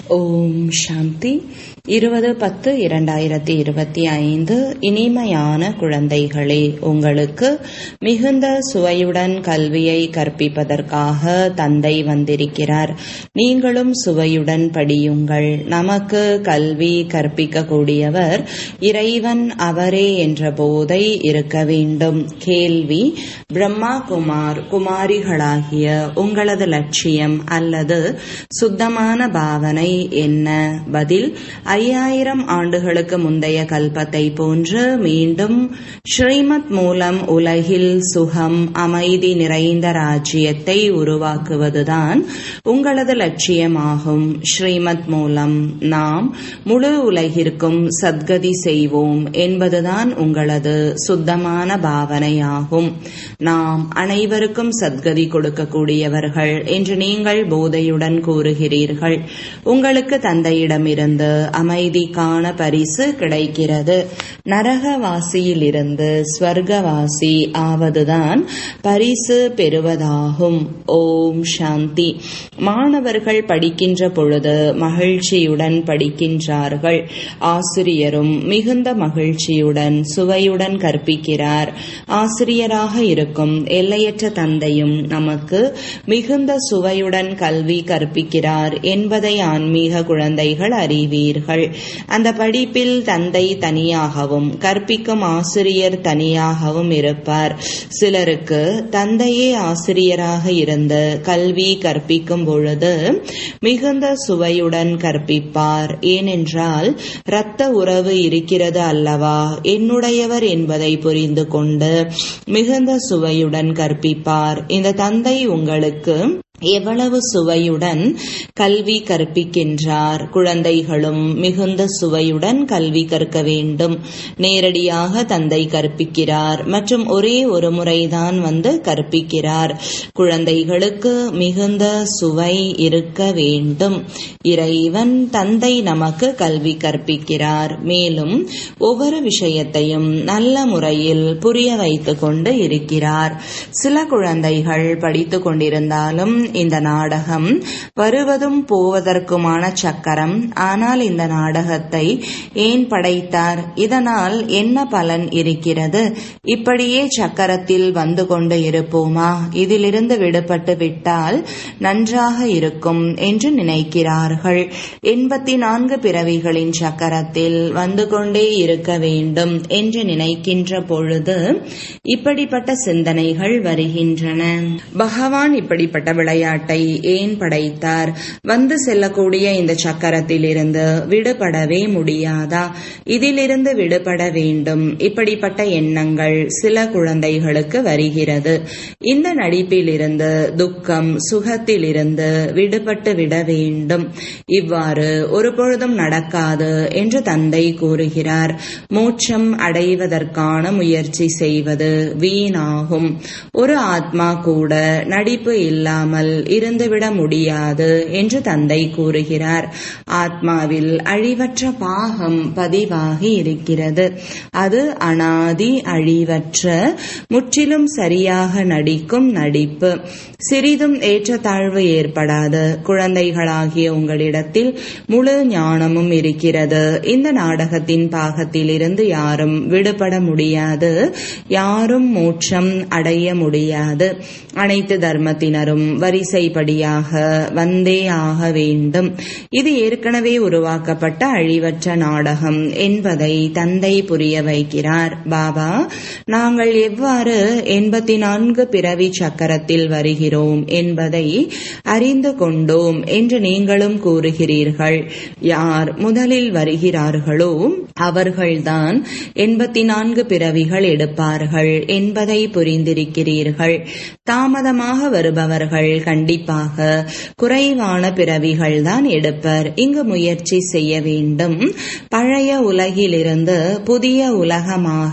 ஓம் சாந்தி. 20-10-2025. இனிமையான குழந்தைகளே, உங்களுக்கு மிகுந்த சுவையுடன் கல்வியை கற்பிப்பதற்காக தந்தை வந்திருக்கிறார். நீங்களும் சுவையுடன் படியுங்கள். நமக்கு கல்வி கற்பிக்கக்கூடியவர் இறைவன் அவரே என்ற போதை இருக்க வேண்டும். கேள்வி: பிரம்மா குமாரிகளாகிய உங்களது லட்சியம் அல்லது சுத்தமான பாவனை என்ன? பதில்: 5000 ஆண்டுகளுக்கு முந்தைய கல்பத்தை போன்று மீண்டும் ஸ்ரீமத் மூலம் உலகில் சுகம், அமைதி நிறைந்த ராஜ்யத்தை உருவாக்குவதுதான் உங்களது லட்சியமாகும். ஸ்ரீமத் மூலம் நாம் முழு உலகிற்கும் சத்கதி செய்வோம் என்பதுதான் உங்களது சுத்தமான பாவனையாகும். நாம் அனைவருக்கும் சத்கதி கொடுக்கக்கூடியவர்கள் என்று நீங்கள் போதையுடன் கூறுகிறீர்கள். உங்களுக்கு தந்தையிடமிருந்து அமைதிக்கான பரிசு கிடைக்கிறது. நரகவாசியிலிருந்து ஸ்வர்கவாசி ஆவதுதான் பரிசு பெறுவதாகும். ஓம் சாந்தி. மாணவர்கள் படிக்கின்ற பொழுது மகிழ்ச்சியுடன் படிக்கின்றார்கள். ஆசிரியரும் மிகுந்த மகிழ்ச்சியுடன் சுவையுடன் கற்பிக்கிறார். ஆசிரியராக இருக்கும் எல்லையற்ற தந்தையும் நமக்கு மிகுந்த சுவையுடன் கல்வி கற்பிக்கிறார் என்பதை ஆன்மீக குழந்தைகள் அறிவீர்கள். அந்த படிப்பில் தந்தை தனியாகவும் கற்பிக்கும் ஆசிரியர் தனியாகவும் இருப்பார். சிலருக்கு தந்தையே ஆசிரியராக இருந்து கல்வி கற்பிக்கும் பொழுது மிகுந்த சுவையுடன் கற்பிப்பார். ஏனென்றால் இரத்த உறவு இருக்கிறது அல்லவா, என்னுடையவர் என்பதை புரிந்து கொண்டு மிகுந்த சுவையுடன் கற்பிப்பார். இந்த தந்தை உங்களுக்கு எவ்வளவு சுவையுடன் கல்வி கற்பிக்கின்றார். குழந்தைகளும் மிகுந்த சுவையுடன் கல்வி கற்க வேண்டும். நேரடியாக தந்தை கற்பிக்கிறார் மற்றும் ஒரே ஒரு முறைதான் வந்து கற்பிக்கிறார். குழந்தைகளுக்கு மிகுந்த சுவை இருக்க வேண்டும். இறைவன் தந்தை நமக்கு கல்வி கற்பிக்கிறார். மேலும் ஒவ்வொரு விஷயத்தையும் நல்ல முறையில் புரிய வைத்துக் கொண்டு இருக்கிறார். சில குழந்தைகள் படித்துக் கொண்டிருந்தாலும் இந்த நாடகம் வருவதும் போவதற்குமான சக்கரம். ஆனால் இந்த நாடகத்தை ஏன் படைத்தார்? இதனால் என்ன பலன் இருக்கிறது? இப்படியே சக்கரத்தில் வந்து கொண்டு இருப்போமா? இதிலிருந்து விடுபட்டு விட்டால் நன்றாக இருக்கும் என்று நினைக்கிறார்கள். 84 பிறவிகளின் சக்கரத்தில் வந்து கொண்டே இருக்க வேண்டும் என்று நினைக்கின்ற பொழுது இப்படிப்பட்ட சிந்தனைகள் வருகின்றன. பகவான் இப்படிப்பட்ட விளையாட்டை ஏன் படைத்தார்? வந்து செல்லக்கூடிய இந்த சக்கரத்தில் இருந்து விடுபடவே முடியாதா? இதிலிருந்து விடுபட வேண்டும். இப்படிப்பட்ட எண்ணங்கள் சில குழந்தைகளுக்கு வருகிறது. இந்த நடிப்பிலிருந்து துக்கம், சுகத்திலிருந்து விடுபட்டு விட வேண்டும். இவ்வாறு ஒரு பொழுதும் நடக்காது என்று தந்தை கூறுகிறார். மோட்சம் அடைவதற்கான முயற்சி செய்வது வீணாகும். ஒரு ஆத்மா கூட நடிப்பு இல்லாமல் இருந்துவிட முடியாது என்று தந்தை கூறுகிறார். ஆத்மாவில் அழிவற்ற பாகம் பதிவாகி இருக்கிறது. அது அனாதி அழிவற்ற முற்றிலும் சரியாக நடிக்கும் நடிப்பு. சிறிதும் ஏற்றத்தாழ்வு ஏற்படாது. குழந்தைகளாகிய உங்களிடத்தில் முழு ஞானமும் இருக்கிறது. இந்த நாடகத்தின் பாகத்தில் இருந்து யாரும் விடுபட முடியாது. யாரும் மோட்சம் அடைய முடியாது. அனைத்து தர்மத்தினரும் வரிசைப்படியாக வந்தே ஆக வேண்டும். இது ஏற்கனவே உருவாக்கப்பட்ட அழிவற்ற நாடகம் என்பதை தந்தை புரிய வைக்கிறார். பாபா, நாங்கள் எவ்வாறு 84 பிறவி சக்கரத்தில் வருகிறோம் என்பதை அறிந்து கொண்டோம் என்று நீங்களும் கூறுகிறீர்கள். யார் முதலில் வருகிறார்களோ அவர்கள்தான் 84 பிறவிகள் எடுப்பார்கள் என்பதை புரிந்திருக்கிறீர்கள். தாமதமாக வருபவர்கள் கண்டிப்பாக குறைவான பிறவிகள் தான் எடுப்பர். இங்கு முயற்சி செய்ய வேண்டும். பழைய உலகிலிருந்து புதிய உலகமாக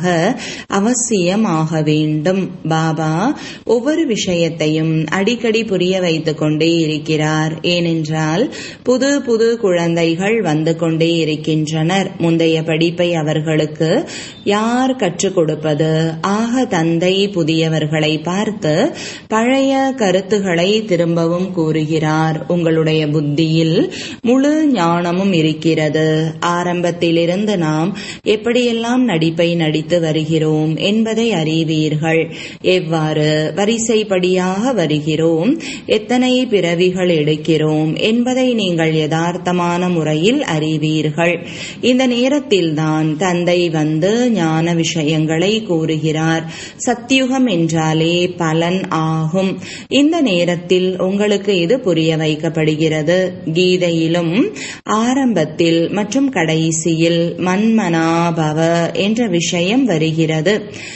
அவசியமாக வேண்டும். பாபா ஒவ்வொரு விஷயத்தையும் அடிக்கடி புரிய வைத்துக் கொண்டே இருக்கிறார். ஏனென்றால் புது புது குழந்தைகள் வந்து கொண்டே இருக்கின்றனர். முந்தைய படிப்பை அவர்களுக்கு யார் கற்றுக் கொடுப்பது? ஆக தந்தை புதியவர்களை பார்த்து பழைய கருத்துக்களை திரும்பவும் கூறுகிறார். உங்களுடைய புத்தியில் முழு ஞானமும் இருக்கிறது. ஆரம்பத்திலிருந்து நாம் எப்படியெல்லாம் நடிப்பை நடித்து வருகிறோம் என்பதை அறிவீர்கள். எவ்வாறு வரிசைப்படியாக வருகிறோம், எத்தனை பிறவிகள் எடுக்கிறோம் என்பதை நீங்கள் யதார்த்தமான முறையில் அறிவீர்கள். இந்த நேரத்தில்தான் தந்தை வந்து ஞான விஷயங்களை கூறுகிறார். சத்யுகம் என்றாலே பலன் ஆகும். இந்த நேரத்தில் உங்களுக்கு இது புரிய வைக்கப்படுகிறது. கீதையிலும் ஆரம்பத்தில் மற்றும் கடைசியில் மன்மனாபவ என்ற விஷயம் வருகிறது.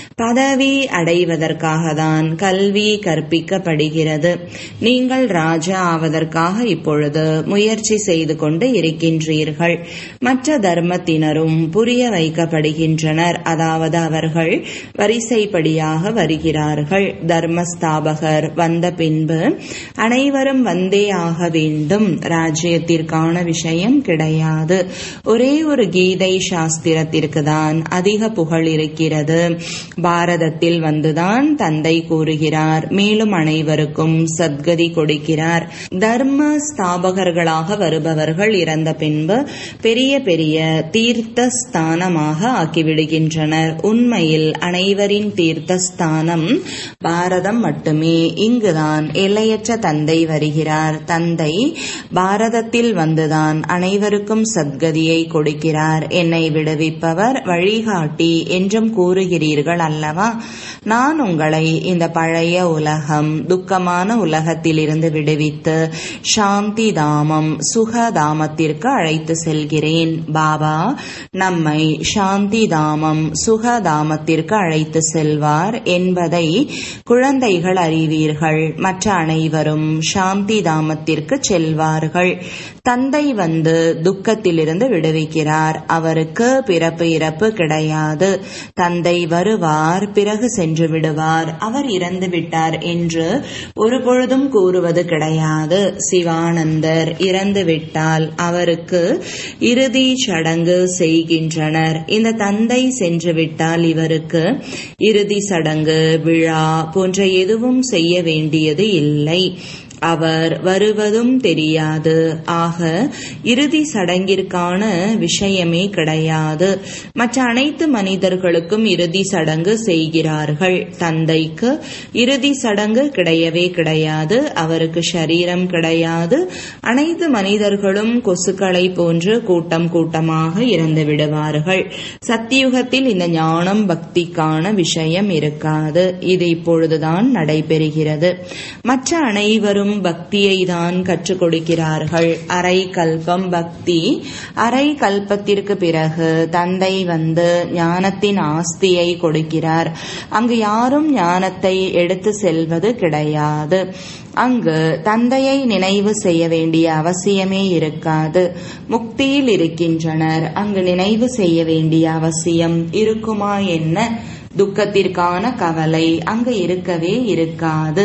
பதவி அடைவதற்காக தான் கல்வி கற்பிக்கப்படுகிறது. நீங்கள் ராஜா ஆவதற்காக இப்பொழுது முயற்சி செய்து கொண்டு இருக்கின்றீர்கள். மற்ற தர்மத்தினரும் புரிய வைக்கப்படுகின்றனர். அதாவது அவர்கள் வரிசைப்படியாக வருகிறார்கள். தர்மஸ்தாபகர் வந்த பின்பு அனைவரும் வந்தே ஆக வேண்டும். ராஜ்யத்திற்கான விஷயம் கிடையாது. ஒரே ஒரு கீதை சாஸ்திரத்திற்கு தான் அதிக புகழ் இருக்கிறது. பாரதத்தில் வந்துதான் தந்தை கூறுகிறார். மேலும் அனைவருக்கும் சத்கதி கொடுக்கிறார். தர்ம ஸ்தாபகர்களாக வருபவர்கள் இறந்த பின்பு பெரிய பெரிய தீர்த்த ஸ்தானமாக ஆக்கிவிடுகின்றனர். உண்மையில் அனைவரின் தீர்த்த ஸ்தானம் பாரதம் மட்டுமே. இங்குதான் எல்லையற்ற தந்தை வருகிறார். தந்தை பாரதத்தில் வந்துதான் அனைவருக்கும் சத்கதியை கொடுக்கிறார். என்னை விடுவிப்பவர் வழிகாட்டி என்றும் கூறுகிறீர்கள் அல்லவா? நான் உங்களை இந்த பழைய உலகம், துக்கமான உலகத்திலிருந்து விடுவித்து சாந்தி தாமம், சுகதாமத்திற்கு அழைத்து செல்கிறேன். பாபா நம்மை சாந்தி தாமம், சுகதாமத்திற்கு அழைத்து செல்வார் என்பதை குழந்தைகள் அறிவீர்கள். மற்ற அனைவரும் சாந்தி தாமத்திற்கு செல்வார்கள். தந்தை வந்து துக்கத்திலிருந்து விடுவிக்கிறார். அவருக்கு பிறப்பு இறப்பு கிடையாது. தந்தை வருவார், பிறகு சென்று விடுவார். அவர் இறந்து விட்டார் என்று ஒருபொழுதும் கூறுவது கிடையாது. சிவானந்தர் இறந்து விட்டால் அவருக்கு இறுதி சடங்கு செய்கின்றனர். இந்த தந்தை சென்று விட்டால் இவருக்கு இறுதி சடங்கு, விழா போன்ற எதுவும் செய்ய வேண்டியது இல்லை. அவர் வருவதும் தெரியாது. ஆக இறுதி சடங்கிற்கான விஷயமே கிடையாது. மற்ற அனைத்து மனிதர்களுக்கும் இறுதி சடங்கு செய்கிறார்கள். தந்தைக்கு இறுதி சடங்கு கிடையவே கிடையாது. அவருக்கு சரீரம் கிடையாது. அனைத்து மனிதர்களும் கொசுக்களை போன்று கூட்டம் கூட்டமாக இறந்து விடுவார்கள். சத்தியுகத்தில் இந்த ஞானம் பக்திக்கான விஷயம் இருக்காது. இது இப்பொழுதுதான் நடைபெறுகிறது. மற்ற அனைவரும் பக்தியை தான் கற்றுக் கொடுக்கிறார்கள். அரை கல்பம் பக்தி. அரை கல்பத்திற்கு பிறகு தந்தை வந்து ஞானத்தின் ஆஸ்தியை கொடுக்கிறார். அங்கு யாரும் ஞானத்தை எடுத்து செல்வது கிடையாது. அங்கு தந்தையை நினைவு செய்ய வேண்டிய அவசியமே இருக்காது. முக்தியில் இருக்கின்றனர். அங்கு நினைவு செய்ய வேண்டிய அவசியம் இருக்குமா என்ன? துக்கத்திற்கான கவலை அங்கு இருக்கவே இருக்காது.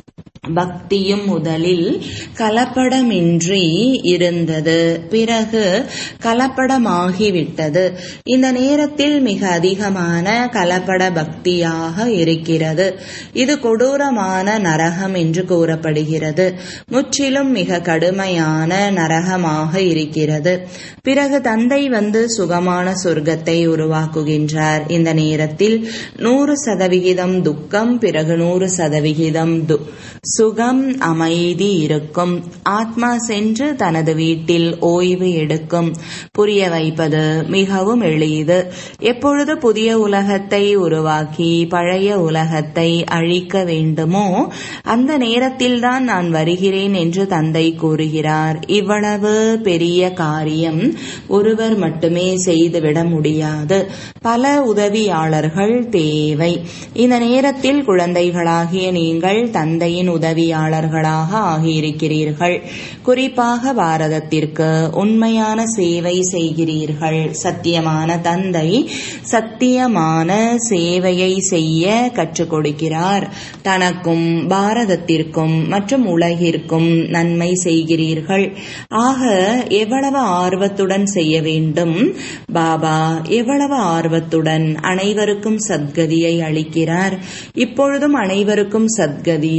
பக்தியும் முதலில் கலப்படமின்றி இருந்தது, பிறகு கலப்படமாகிவிட்டது. இந்த நேரத்தில் மிக அதிகமான கலப்பட பக்தியாக இருக்கிறது. இது கொடூரமான நரகம் என்று கூறப்படுகிறது. முற்றிலும் மிக கடுமையான நரகமாக இருக்கிறது. பிறகு தந்தை வந்து சுகமான சொர்க்கத்தை உருவாக்குகின்றார். இந்த நேரத்தில் 100% துக்கம், பிறகு 100% சுகம், அமைதி இருக்கும். ஆத்மா சென்று தனது வீட்டில் ஓய்வு எடுக்கும். புரிய வைப்பது மிகவும் எளிது. எப்பொழுது புதிய உலகத்தை உருவாக்கி பழைய உலகத்தை அழிக்க வேண்டுமோ அந்த நேரத்தில்தான் நான் வருகிறேன் என்று தந்தை கூறுகிறார். இவ்வளவு பெரிய காரியம் ஒருவர் மட்டுமே செய்துவிட முடியாது. பல உதவியாளர்கள் தேவை. இந்த நேரத்தில் குழந்தைகளாகிய நீங்கள் தந்தையின் உதவியாளர்களாக ஆகியிருக்கிறீர்கள். குறிப்பாக பாரதத்திற்கு உண்மையான சேவை செய்கிறீர்கள். சத்தியமான தந்தை சத்தியமான சேவையை செய்ய கற்றுக் கொடுக்கிறார். தனக்கும் பாரதத்திற்கும் மற்றும் உலகிற்கும் நன்மை செய்கிறீர்கள். ஆக எவ்வளவு ஆர்வத்துடன் செய்ய வேண்டும்? பாபா எவ்வளவு ஆர்வத்துடன் அனைவருக்கும் சத்கதியை அளிக்கிறார். இப்பொழுதும் அனைவருக்கும் சத்கதி அவசியம்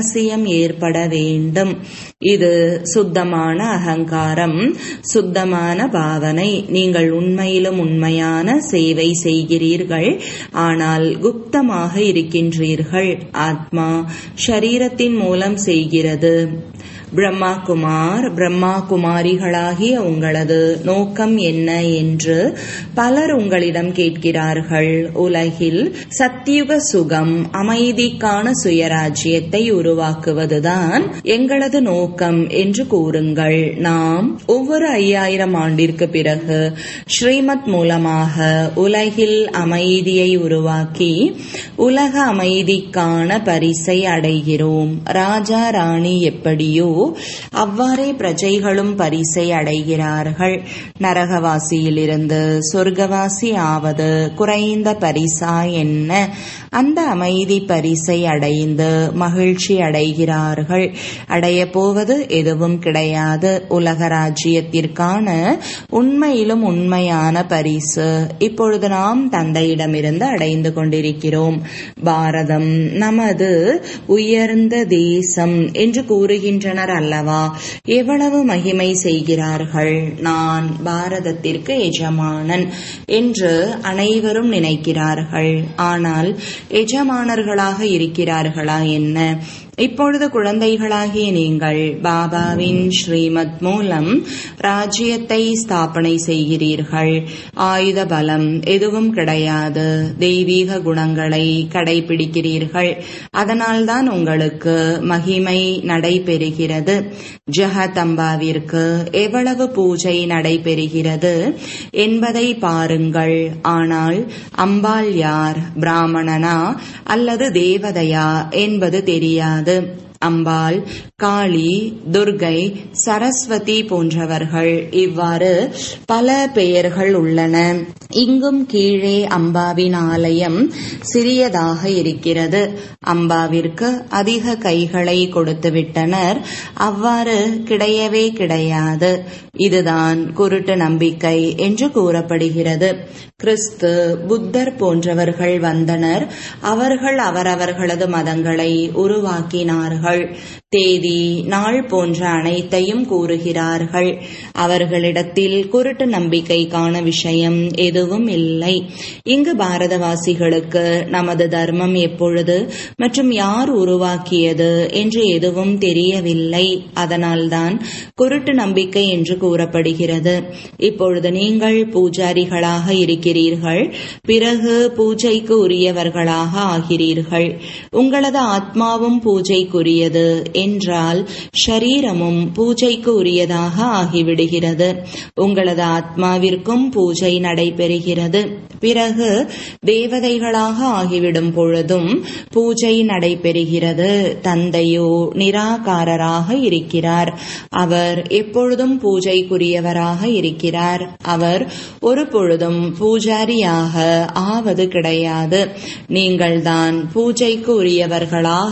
ரகசியம் ஏற்பட வேண்டும். இது சுத்தமான அகங்காரம், சுத்தமான பாவனை. நீங்கள் உண்மையிலும் உண்மையான சேவை செய்கிறீர்கள், ஆனால் குப்தமாக இருக்கின்றீர்கள். ஆத்மா ஷரீரத்தின் மூலம் செய்கிறது. பிரம்மா குமார், பிரம்மா குமாரிகளாகிய உங்களது நோக்கம் என்ன என்று பலர் உங்களிடம் கேட்கிறார்கள். உலகில் சத்தியுக சுகம், அமைதிக்கான சுயராஜ்யத்தை உருவாக்குவதுதான் எங்களது நோக்கம் என்று கூறுங்கள். நாம் ஒவ்வொரு 5000 ஆண்டிற்கு பிறகு ஸ்ரீமத் மூலமாக உலகில் அமைதியை உருவாக்கி உலக அமைதிக்கான பரிசை அடைகிறோம். ராஜா ராணி எப்படியோ அவ்வாறே பிரஜைகளும் பரிசை அடைகிறார்கள். நரகவாசியிலிருந்து சொர்க்கவாசி ஆவது குறைந்த பரிசா என்ன? அந்த அமைதி பரிசை அடைந்து மகிழ்ச்சி அடைகிறார்கள். அடைய போவது எதுவும் கிடையாது. உலக ராஜ்யத்திற்கான உண்மையிலும் உண்மையான பரிசு இப்பொழுது நாம் தந்தையிடமிருந்து அடைந்து கொண்டிருக்கிறோம். பாரதம் நமது உயர்ந்த தேசம் என்று கூறுகின்றனர் அல்லவா? எவ்வளவு மகிமை செய்கிறார்கள். நான் பாரதத்திற்கு எஜமானன் என்று அனைவரும் நினைக்கிறார்கள். ஆனால் எஜமானர்களாக இருக்கிறார்களா என்ன? இப்பொழுது குழந்தைகளாகிய நீங்கள் பாபாவின் ஸ்ரீமத் மூலம் ராஜ்யத்தை ஸ்தாபனை செய்கிறீர்கள். ஆயுத பலம் எதுவும் கிடையாது. தெய்வீக குணங்களை கடைபிடிக்கிறீர்கள். அதனால்தான் உங்களுக்கு மகிமை நடைபெறுகிறது. ஜெகதம்பாவிற்கு எவ்வளவு பூஜை நடைபெறுகிறது என்பதை பாருங்கள். ஆனால் அம்பாள் யார், பிராமணனா அல்லது தேவதையா என்பது தெரியாது. அம்பாள், காளி, துர்கை, சரஸ்வதி போன்றவர்கள், இவ்வாறு பல பெயர்கள் உள்ளன. இங்கும் கீழே அம்பாவின் ஆலயம் சிறியதாக இருக்கிறது. அம்பாவிற்கு அதிக கைகளை கொடுத்துவிட்டனர். அவ்வாறு கிடையவே கிடையாது. இதுதான் குருட்டு நம்பிக்கை என்று கூறப்படுகிறது. கிறிஸ்து, புத்தர் போன்றவர்கள் வந்தனர். அவர்கள் அவரவர்களது மதங்களை உருவாக்கினார்கள். தேதி, நாள் போன்ற அனைத்தையும் கூறுகிறார்கள். அவர்களிடத்தில் குருட்டு நம்பிக்கைக்கான விஷயம் எதுவும் இல்லை. இங்கு பாரதவாசிகளுக்கு நமது தர்மம் எப்பொழுது மற்றும் யார் உருவாக்கியது என்று எதுவும் தெரியவில்லை. அதனால்தான் குருட்டு நம்பிக்கை என்று கூறப்படுகிறது. இப்பொழுது நீங்கள் பூஜாரிகளாக இருக்கிறீர்கள். பிறகு பூஜைக்கு உரியவர்களாக ஆகிறீர்கள். உங்களது ஆத்மாவும் பூஜைக்குரியது என்றால் ஷரீரமும் பூஜைக்கு உரியதாக ஆகிவிடுகிறது. உங்களது ஆத்மாவிற்கும் பூஜை நடைபெறுகிறது. பிறகு தேவதைகளாக ஆகிவிடும் பொழுதும் பூஜை நடைபெறுகிறது. தந்தையோ நிராகாரராக இருக்கிறார். அவர் எப்பொழுதும் பூஜைக்குரியவராக இருக்கிறார். அவர் ஒரு பொழுதும் பூஜாரியாக ஆவது கிடையாது. நீங்கள்தான் பூஜைக்கு உரியவர்களாக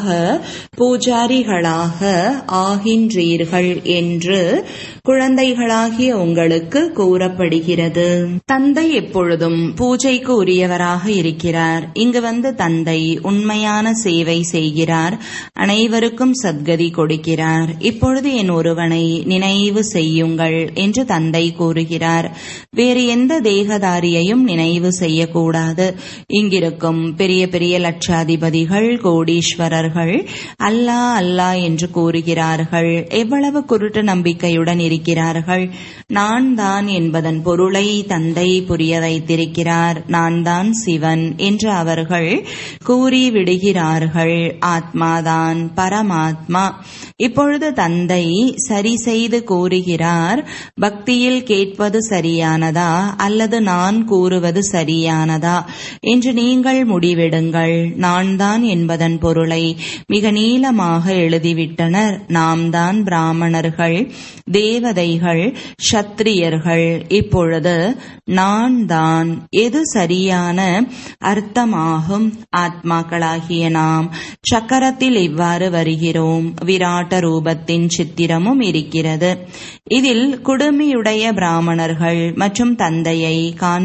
பூஜாரிகளாக ஆகின்றீர்கள் என்று குழந்தைகளாகிய உங்களுக்கு கூறப்படுகிறது. தந்தை எப்பொழுதும் பூஜைக்கு உரியவராக இருக்கிறார். இங்கு வந்து தந்தை உண்மையான சேவை செய்கிறார். அனைவருக்கும் சத்கதி கொடுக்கிறார். இப்பொழுது என் ஒருவனை நினைவு செய்யுங்கள் என்று தந்தை கூறுகிறார். வேறு எந்த தேகதாரியையும் நினைவு செய்யக்கூடாது. இங்கிருக்கும் பெரிய பெரிய லட்சாதிபதிகள், கோடீஸ்வரர்கள் அல்லா அல்லா என்று கூறுகிறார்கள். எவ்வளவு குருட்டு நம்பிக்கையுடன் இருக்கிறார்கள். நான் தான் என்பதன் பொருளை தந்தை புரிய வைத்திருக்கிறார். நான் தான் சிவன் என்று அவர்கள் கூறிவிடுகிறார்கள். ஆத்மாதான் பரமாத்மா. இப்பொழுது தந்தை சரி செய்து கூறுகிறார். பக்தியில் கேட்பது சரியானதா அல்லது நான் கூறுவது சரியானதா என்று நீங்கள் முடிவெடுங்கள். நான் தான் என்பதன் பொருளை மிக நீளமாக எழுதிவிட்டனர். நாம் தான் பிராமணர்கள், தேவதைகள், சத்திரியர்கள். இப்பொழுது நான் தான் எது சரியான அர்த்தமாகும்? ஆத்மாக்களாகிய நாம் சக்கரத்தில் இவ்வாறு வருகிறோம். விராட்ட ரூபத்தின் சித்திரமும் இருக்கிறது. இதில் குடுமியுடைய பிராமணர்கள் மற்றும் தந்தையை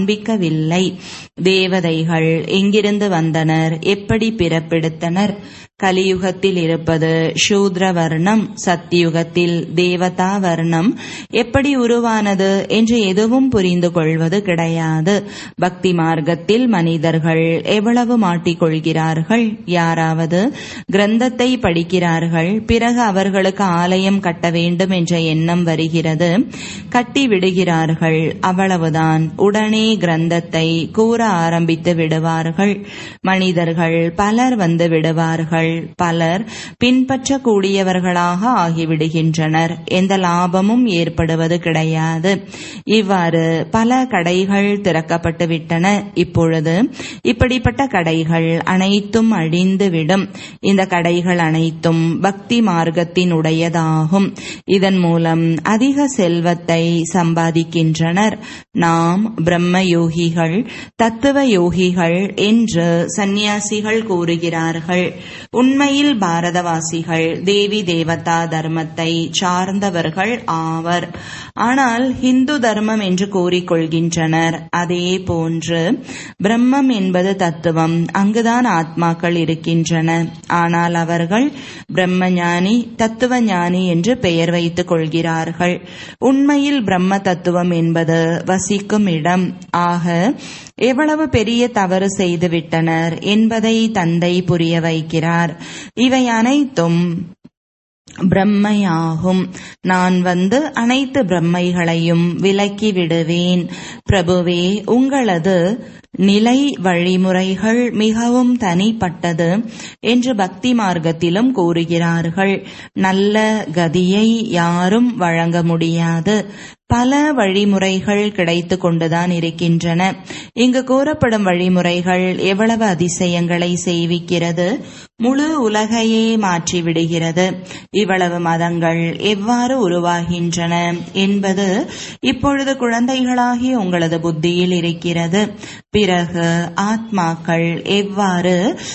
காண்பிக்கவில்லை. தேவதைகள் எங்கிருந்து வந்தனர், எப்படி பிறப்பெடுத்தனர்? கலியுகத்தில் இருப்பது சூத்ர வர்ணம், சத்தியுகத்தில் தேவதா வர்ணம் எப்படி உருவானது என்று எதுவும் புரிந்து கொள்வது கிடையாது. பக்தி மார்க்கத்தில் மனிதர்கள் எவ்வளவு மாட்டிக்கொள்கிறார்கள். யாராவது கிரந்தத்தை படிக்கிறார்கள், பிறகு அவர்களுக்கு ஆலயம் கட்ட வேண்டும் என்ற எண்ணம் வருகிறது, கட்டி விடுகிறார்கள், அவ்வளவுதான். உடனே கிரந்தத்தை கூற ஆரம்பித்து விடுவார்கள். மனிதர்கள் பலர் வந்து விடுவார்கள், பலர் பின்பற்றக்கூடியவர்களாக ஆகிவிடுகின்றனர். எந்த லாபமும் ஏற்படுவது கிடையாது. இவ்வாறு பல கடைகள் திறக்கப்பட்டு விட்டன. இப்பொழுது இப்படிப்பட்ட கடைகள் அனைத்தும் அழிந்துவிடும். இந்த கடைகள் அனைத்தும் பக்தி மார்க்கத்தின் உடையதாகும். இதன் மூலம் அதிக செல்வத்தை சம்பாதிக்கின்றனர். நாம் பிரம்ம யோகிகள், தத்துவ யோகிகள் என்று சந்நியாசிகள் கூறுகிறார்கள். உண்மையில் பாரதவாசிகள் தேவி தேவதா தர்மத்தை சார்ந்தவர்கள் ஆவர். ஆனால் ஹிந்து தர்மம் என்று கூறிக்கொள்கின்றனர். அதே போன்று பிரம்மம் என்பது தத்துவம், அங்குதான் ஆத்மாக்கள் இருக்கின்றன. ஆனால் அவர்கள் பிரம்மஞானி, தத்துவ ஞானி என்று பெயர் வைத்துக் கொள்கிறார்கள். உண்மையில் பிரம்ம தத்துவம் என்பது வசிக்கும் இடம். ஆக எவ்வளவு பெரிய தவறு செய்துவிட்டனர் என்பதை தந்தை புரிய வைக்கிறார். இவை அனைத்தும் பிரம்மையாகும். நான் வந்து அனைத்து பிரம்மைகளையும் விலக்கி விடுவேன். பிரபுவே, உங்களது நிலை வழிமுறைகள் மிகவும் தனிப்பட்டது என்று பக்தி மார்க்கத்திலும் கூறுகிறார்கள். நல்ல கதியை யாரும் வழங்க முடியாது. பல வழிமுறைகள் கிடைத்து கொண்டுதான் இருக்கின்றன. இங்கு கூறப்படும் வழிமுறைகள் எவ்வளவு அதிசயங்களை செய்விக்கிறது, முழு உலகையே மாற்றிவிடுகிறது. இவ்வளவு மதங்கள் எவ்வாறு உருவாகின்றன என்பது இப்பொழுது குழந்தைகளாகிய உங்களது புத்தியில் இருக்கிறது. பிறகு ஆத்மாக்கள் எவ்வாறு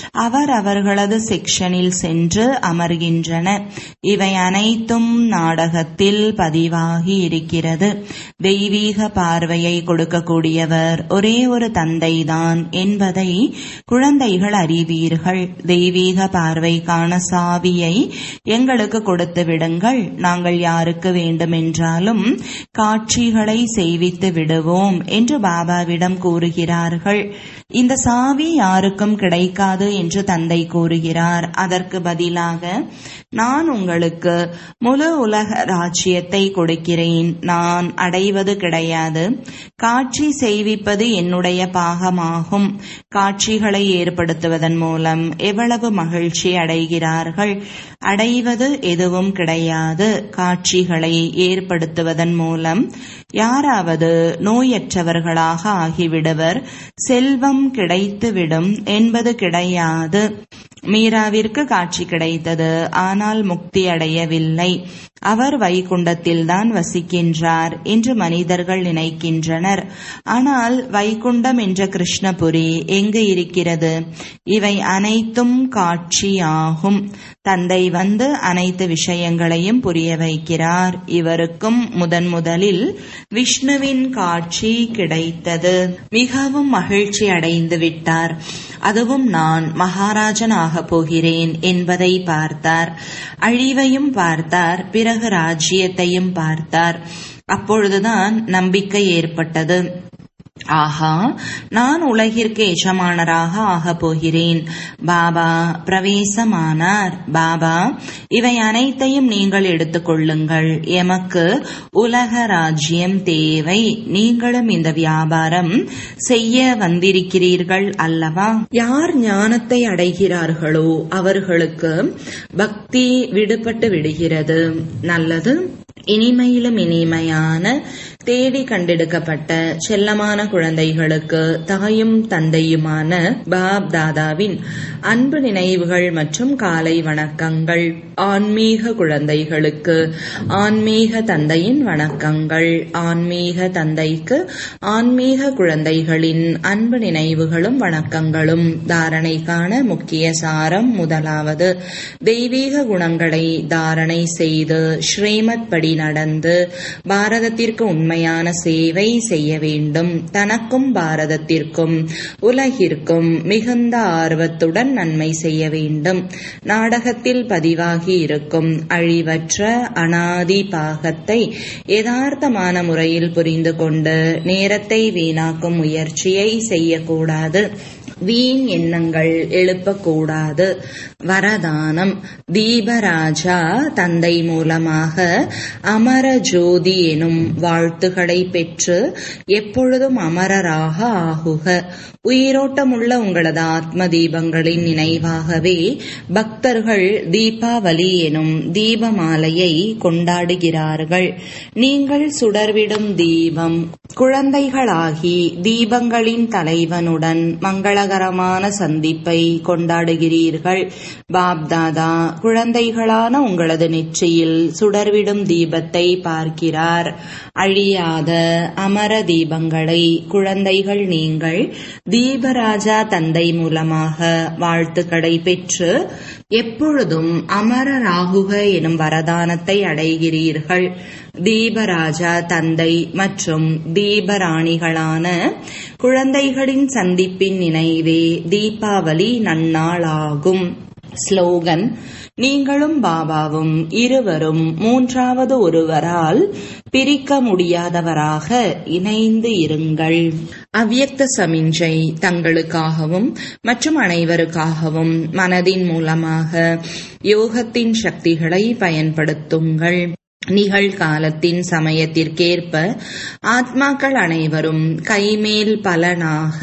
அவர்களது செக்ஷனில் சென்று அமர்கின்றன. இவை அனைத்தும் நாடகத்தில் பதிவாகி இருக்கிறது. தெய்வீக பார்வையை கொடுக்கக்கூடியவர் ஒரே ஒரு தந்தைதான் என்பதை குழந்தைகள் அறிவீர்கள். தெய்வீக பார்வைக்கான சாவியை எங்களுக்கு கொடுத்து விடுங்கள். நாங்கள் யாருக்கு வேண்டுமென்றாலும் காட்சிகளை செய்வித்து விடுவோம் என்று பாபாவிடம் கூறுகிறார்கள். இந்த சாவி யாருக்கும் கிடைக்காது என்று தந்தை கூறுகிறார். அதற்கு பதிலாக நான் உங்களுக்கு முழு உலக ராஜ்யத்தை கொடுக்கிறேன். நான் அடைவது கிடையாது. காட்சி செய்விப்பது என்னுடைய பாகமாகும். காட்சிகளை ஏற்படுத்துவதன் மூலம் எவ்வளவு மகிழ்ச்சி அடைகிறார்கள். அடைவது எதுவும் கிடையாது. காட்சிகளை ஏற்படுத்துவதன் மூலம் யாராவது நோயற்றவர்களாக ஆகிவிடுவர். செல்வம் கிடைத்துவிடும் என்பது கிடையாது. மீராவிற்கு காட்சி கிடைத்தது, ஆனால் முக்தி அடையவில்லை. அவர் வைகுண்டத்தில்தான் வசிக்கின்றார் என்று மனிதர்கள் நினைக்கின்றனர். ஆனால் வைகுண்டம் என்ற கிருஷ்ணபுரி எங்கு இருக்கிறது? இவை அனைத்தும் காட்சியாகும். தந்தை வந்து அனைத்து விஷயங்களையும் புரிய வைக்கிறார். இவருக்கும் முதலில் விஷ்ணுவின் காட்சி கிடைத்தது. மிகவும் மகிழ்ச்சி அடைந்து விட்டார். அதுவும் நான் மகாராஜன் ஆகப் போகிறேன் என்பதை பார்த்தார். அழிவையும் பார்த்தார், பிறகு ராஜ்யத்தையும் பார்த்தார். அப்பொழுதுதான் நம்பிக்கை ஏற்பட்டது. ஆஹா, நான் உலகிற்கு எஜமானராக ஆகப் போகிறேன். பாபா பிரவேசமானார். பாபா, இவை அனைத்தையும் நீங்கள் எடுத்துக்கொள்ளுங்கள். எமக்கு உலக ராஜ்யம் தேவை. நீங்களும் இந்த வியாபாரம் செய்ய வந்திருக்கிறீர்கள் அல்லவா? யார் ஞானத்தை அடைகிறார்களோ அவர்களுக்கு பக்தி விடுபட்டு விடுகிறது. நல்லது. இனிமையிலும் இனிமையான தேடி கண்டெடுக்கப்பட்ட செல்லமான குழந்தைகளுக்கு தாயும் தந்தையுமான பாப் தாதாவின் அன்பு நினைவுகள் மற்றும் காலை வணக்கங்கள். ஆன்மீக குழந்தைகளுக்கு ஆன்மீக தந்தையின் வணக்கங்கள். ஆன்மீக தந்தைக்கு ஆன்மீக குழந்தைகளின் அன்பு நினைவுகளும் வணக்கங்களும். தாரணைக்கான முக்கிய சாரம். முதலாவது, தெய்வீக குணங்களை தாரணை செய்து ஸ்ரீமத் படி நடந்து பாரதத்திற்கு உண்மை உண்மையான சேவை செய்ய வேண்டும். தனக்கும் பாரதத்திற்கும் உலகிற்கும் மிகுந்த ஆர்வத்துடன் நன்மை செய்ய வேண்டும். நாடகத்தில் பதிவாகி இருக்கும் அழிவற்ற அனாதி பாகத்தை யதார்த்தமான முறையில் புரிந்து கொண்டு நேரத்தை வீணாக்கும் முயற்சியை செய்யக்கூடாது. வீண் எண்ணங்கள் எழுப்பக்கூடாது. வரதானம். தீபராஜா தந்தை மூலமாக அமர ஜோதி எனும் வாழ்த்துக்களை பெற்று எப்பொழுதும் அமரராக ஆகுக. உயிரோட்டமுள்ள உங்களது ஆத்ம தீபங்களின் நினைவாகவே பக்தர்கள் தீபாவளி எனும் தீபமாலையை கொண்டாடுகிறார்கள். நீங்கள் சுடர்விடும் தீபம் குழந்தைகளாகி தீபங்களின் தலைவனுடன் மங்களகரமான சந்திப்பை கொண்டாடுகிறீர்கள். பாப்தாதா குழந்தைகளான உங்களது நெற்றியில் சுடர்விடும் தீபத்தை பார்க்கிறார். அழியாத அமர தீபங்களை குழந்தைகள் நீங்கள் தீபராஜா தந்தை மூலமாக வாழ்த்துக்களை பெற்று எப்பொழுதும் அமரராகுக எனும் வரதானத்தை அடைகிறீர்கள். தீபராஜா தந்தை மற்றும் தீபராணிகளான குழந்தைகளின் சந்திப்பின் நினைவே தீபாவளி நன்னாளாகும். ஸ்லோகன். நீங்களும் பாபாவும் இருவரும் மூன்றாவது ஒருவரால் பிரிக்க முடியாதவராக இணைந்து இருங்கள். அவ்யக்த சமிஞ்சை. தங்களுக்காகவும் மற்றும் அனைவருக்காகவும் மனதின் மூலமாக யோகத்தின் சக்திகளை பயன்படுத்துங்கள். நிகழ்காலத்தின் சமயத்திற்கேற்ப ஆத்மாக்கள் அனைவரும் கைமேல் பலனாக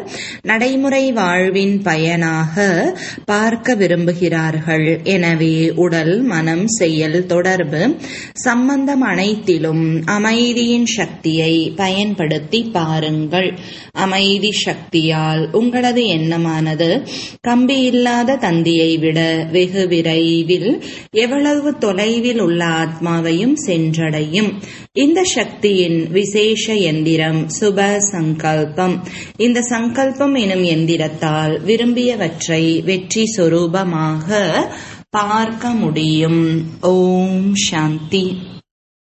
நடைமுறை வாழ்வின் பயனாக பார்க்க விரும்புகிறார்கள். எனவே உடல், மனம், செயல், தொடர்பு சம்பந்தம் அனைத்திலும் அமைதியின் சக்தியை பயன்படுத்தி பாருங்கள். அமைதி சக்தியால் உங்களது எண்ணமானது கம்பியில்லாத தந்தியை விட வெகு விரைவில் எவ்வளவு தொலைவில் உள்ள ஆத்மாவை சென்றடையும். இந்த சக்தியின் விசேஷ எந்திரம் சுப சங்கல்பம். இந்த சங்கல்பம் எனும் எந்திரத்தால் விரும்பியவற்றை வெற்றி சொரூபமாக பார்க்க முடியும். ஓம் சாந்தி.